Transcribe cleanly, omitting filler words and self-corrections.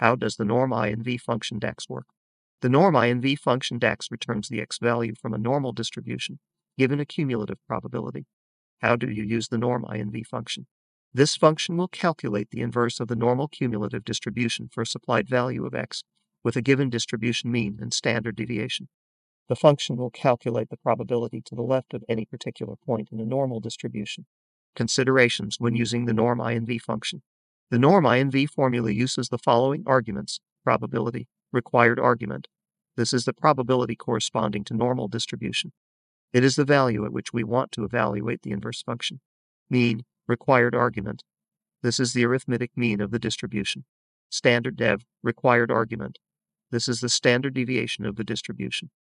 How does the norm INV function DAX work? The norm INV function DAX returns the x value from a normal distribution, given a cumulative probability. How do you use the norm INV function? This function will calculate the inverse of the normal cumulative distribution for a supplied value of x with a given distribution mean and standard deviation. The function will calculate the probability to the left of any particular point in a normal distribution. Considerations when using the norm INV function. The norm INV formula uses the following arguments: probability, required argument. This is the probability corresponding to normal distribution. It is the value at which we want to evaluate the inverse function. Mean, required argument. This is the arithmetic mean of the distribution. Standard dev, required argument. This is the standard deviation of the distribution.